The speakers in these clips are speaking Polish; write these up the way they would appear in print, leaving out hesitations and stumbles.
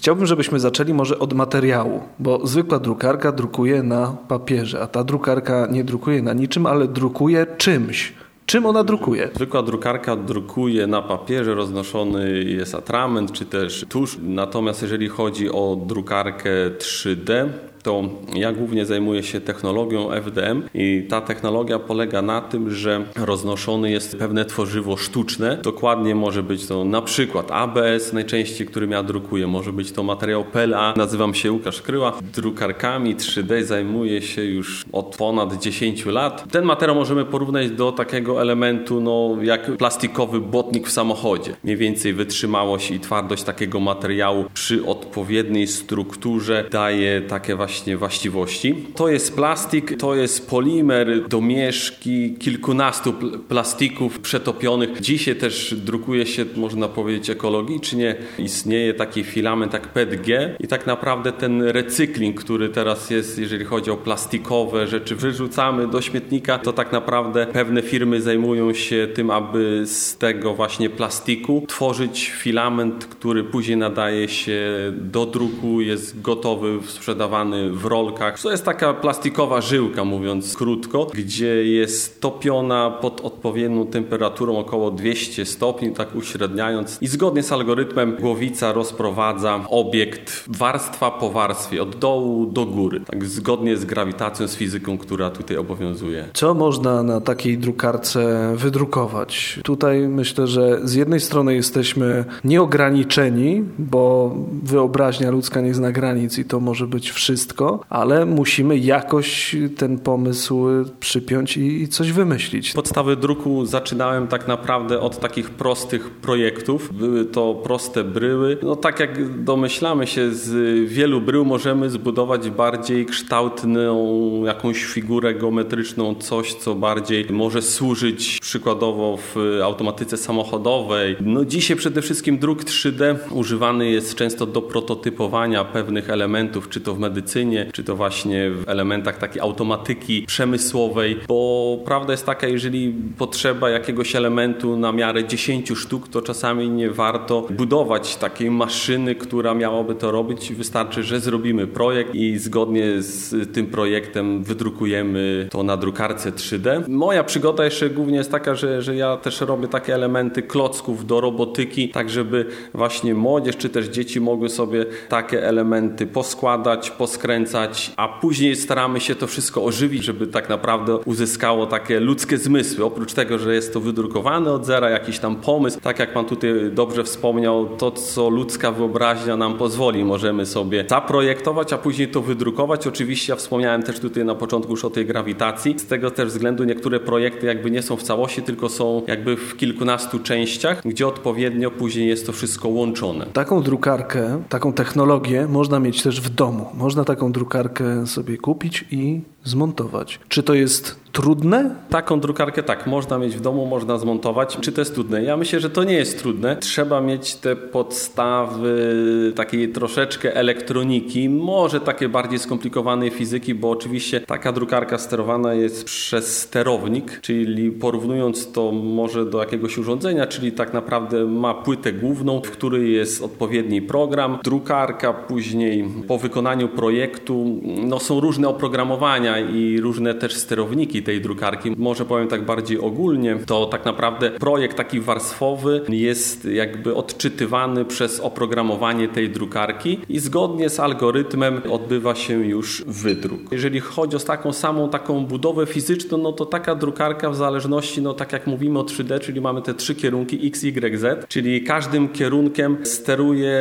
Chciałbym, żebyśmy zaczęli może od materiału, bo zwykła drukarka drukuje na papierze, a ta drukarka nie drukuje na niczym, ale drukuje czymś. Czym ona drukuje? Zwykła drukarka drukuje na papierze, roznoszony jest atrament czy też tusz. Natomiast jeżeli chodzi o drukarkę 3D, to ja głównie zajmuję się technologią FDM i ta technologia polega na tym, że roznoszone jest pewne tworzywo sztuczne. Dokładnie może być to na przykład ABS najczęściej, którym ja drukuję. Może być to materiał PLA. Nazywam się Łukasz Kryła. Drukarkami 3D zajmuję się już od ponad 10 lat. Ten materiał możemy porównać do takiego elementu, jak plastikowy błotnik w samochodzie. Mniej więcej wytrzymałość i twardość takiego materiału przy odpowiedniej strukturze daje takie właśnie właściwości. To jest plastik, to jest polimer, domieszki kilkunastu plastików przetopionych. Dzisiaj też drukuje się, można powiedzieć, ekologicznie. Istnieje taki filament jak PETG i tak naprawdę ten recykling, który teraz jest, jeżeli chodzi o plastikowe rzeczy, wyrzucamy do śmietnika, to tak naprawdę pewne firmy zajmują się tym, aby z tego właśnie plastiku tworzyć filament, który później nadaje się do druku, jest gotowy, sprzedawany w rolkach. To jest taka plastikowa żyłka, mówiąc krótko, gdzie jest topiona pod odpowiednią temperaturą około 200 stopni, tak uśredniając. I zgodnie z algorytmem głowica rozprowadza obiekt warstwa po warstwie, od dołu do góry. Tak zgodnie z grawitacją, z fizyką, która tutaj obowiązuje. Co można na takiej drukarce wydrukować? Tutaj myślę, że z jednej strony jesteśmy nieograniczeni, bo wyobraźnia ludzka nie zna granic i to może być wszystko, ale musimy jakoś ten pomysł przypiąć i coś wymyślić. Podstawy druku zaczynałem tak naprawdę od takich prostych projektów. Były to proste bryły. Tak jak domyślamy się, z wielu brył możemy zbudować bardziej kształtną jakąś figurę geometryczną, coś co bardziej może służyć przykładowo w automatyce samochodowej. Dzisiaj przede wszystkim druk 3D używany jest często do prototypowania pewnych elementów, czy to w medycynie, czy to właśnie w elementach takiej automatyki przemysłowej, bo prawda jest taka, jeżeli potrzeba jakiegoś elementu na miarę 10 sztuk, to czasami nie warto budować takiej maszyny, która miałaby to robić. Wystarczy, że zrobimy projekt i zgodnie z tym projektem wydrukujemy to na drukarce 3D. Moja przygoda jeszcze głównie jest taka, że ja też robię takie elementy klocków do robotyki, tak żeby właśnie młodzież czy też dzieci mogły sobie takie elementy poskładać, poskręcać, a później staramy się to wszystko ożywić, żeby tak naprawdę uzyskało takie ludzkie zmysły. Oprócz tego, że jest to wydrukowane od zera, jakiś tam pomysł, tak jak Pan tutaj dobrze wspomniał, to co ludzka wyobraźnia nam pozwoli, możemy sobie zaprojektować, a później to wydrukować. Oczywiście ja wspomniałem też tutaj na początku już o tej grawitacji. Z tego też względu niektóre projekty jakby nie są w całości, tylko są jakby w kilkunastu częściach, gdzie odpowiednio później jest to wszystko łączone. Taką drukarkę, taką technologię można mieć też w domu. Można taką drukarkę sobie kupić i zmontować. Czy to jest trudne? Taką drukarkę tak, można mieć w domu, można zmontować. Czy to jest trudne? Ja myślę, że to nie jest trudne. Trzeba mieć te podstawy takiej troszeczkę elektroniki, może takie bardziej skomplikowanej fizyki, bo oczywiście taka drukarka sterowana jest przez sterownik, czyli porównując to może do jakiegoś urządzenia, czyli tak naprawdę ma płytę główną, w której jest odpowiedni program. Drukarka później po wykonaniu projektu, są różne oprogramowania i różne też sterowniki tej drukarki. Może powiem tak bardziej ogólnie, to tak naprawdę projekt taki warstwowy jest jakby odczytywany przez oprogramowanie tej drukarki i zgodnie z algorytmem odbywa się już wydruk. Jeżeli chodzi o taką budowę fizyczną, to taka drukarka w zależności, tak jak mówimy o 3D, czyli mamy te 3 kierunki X, Y, Z, czyli każdym kierunkiem steruje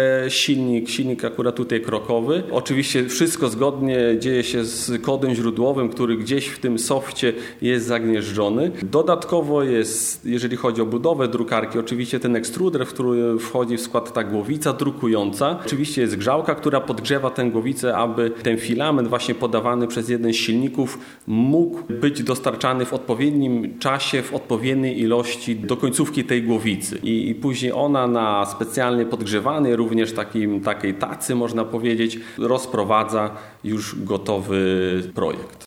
silnik akurat tutaj krokowy. Oczywiście wszystko zgodnie dzieje się z kodem źródłowym, który gdzieś w tym softie jest zagnieżdżony. Dodatkowo jest, jeżeli chodzi o budowę drukarki, oczywiście ten ekstruder, w który wchodzi w skład ta głowica drukująca. Oczywiście jest grzałka, która podgrzewa tę głowicę, aby ten filament właśnie podawany przez jeden z silników mógł być dostarczany w odpowiednim czasie, w odpowiedniej ilości do końcówki tej głowicy. I później ona na specjalnie podgrzewanej, również takiej tacy można powiedzieć, rozprowadza już gotowy projekt.